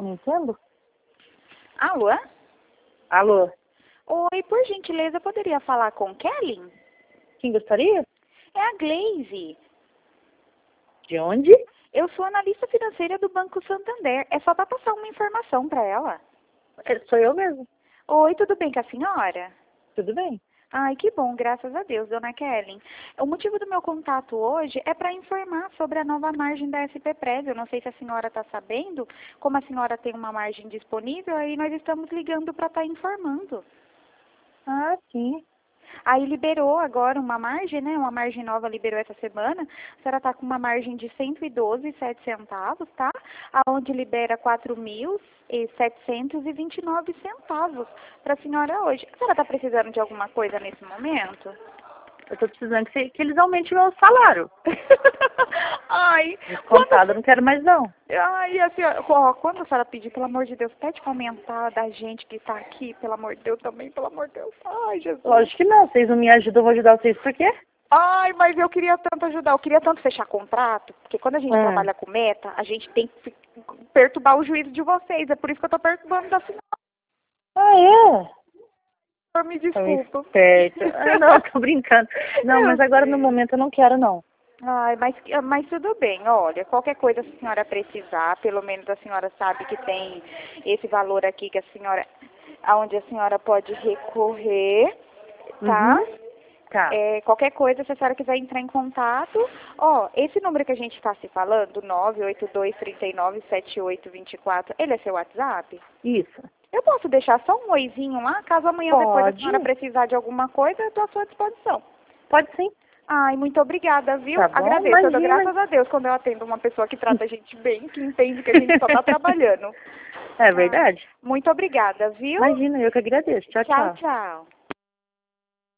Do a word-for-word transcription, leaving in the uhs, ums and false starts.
Não entendo. Alô? Alô? Oi, por gentileza, poderia falar com Kelly? Quem gostaria? É a Glaze. De onde? Eu sou analista financeira do Banco Santander. É só para passar uma informação para ela. É, sou eu mesmo. Oi, tudo bem com a senhora? Tudo bem. Ai, que bom, graças a Deus, dona Kelly. O motivo do meu contato hoje é para informar sobre a nova margem da S P Prev. Eu não sei se a senhora está sabendo, como a senhora tem uma margem disponível, aí nós estamos ligando para estar informando. Ah, sim. Aí liberou agora uma margem, né? Uma margem nova liberou essa semana. A senhora está com uma margem de cento e doze vírgula sete centavos, tá? Aonde libera quatro mil setecentos e vinte e nove centavos para a senhora hoje. A senhora está precisando de alguma coisa nesse momento? Eu tô precisando que, que eles aumentem o meu salário. Ai, Descontado, eu não quero mais não. Ai, a senhora, ó, quando a senhora pedir, pelo amor de Deus, pede para aumentar da gente que está aqui, pelo amor de Deus, também, pelo amor de Deus. Ai, Jesus. Lógico que não. Vocês não me ajudam, eu vou ajudar vocês por quê? Ai, mas eu queria tanto ajudar, eu queria tanto fechar contrato, porque quando a gente Hum. trabalha com meta, a gente tem que perturbar o juízo de vocês, é por isso que eu tô perturbando da senhora. Ah, é? Me Tá desculpa. esperto. Ah, não, tô brincando. Não, Eu mas agora sei. no momento eu não quero não. Ai, mas, mas tudo bem, olha, qualquer coisa que a senhora precisar, pelo menos a senhora sabe que tem esse valor aqui que a senhora, aonde a senhora pode recorrer, tá? Uhum. Tá. É, qualquer coisa, se a senhora quiser entrar em contato, ó, esse número que a gente está se falando, nove oito dois, três nove, sete oito dois quatro, ele é seu WhatsApp? Isso. Eu posso deixar só um oizinho lá, caso amanhã ou depois a Pode. senhora precisar de alguma coisa, eu estou à sua disposição. Pode sim. Ai, muito obrigada, viu? Tá bom, Agradeço, eu dou imagina. graças a Deus quando eu atendo uma pessoa que trata a gente bem, que entende que a gente só está trabalhando. É verdade. Muito obrigada, viu? Imagina, eu que agradeço. Tchau, Tchau, tchau. tchau.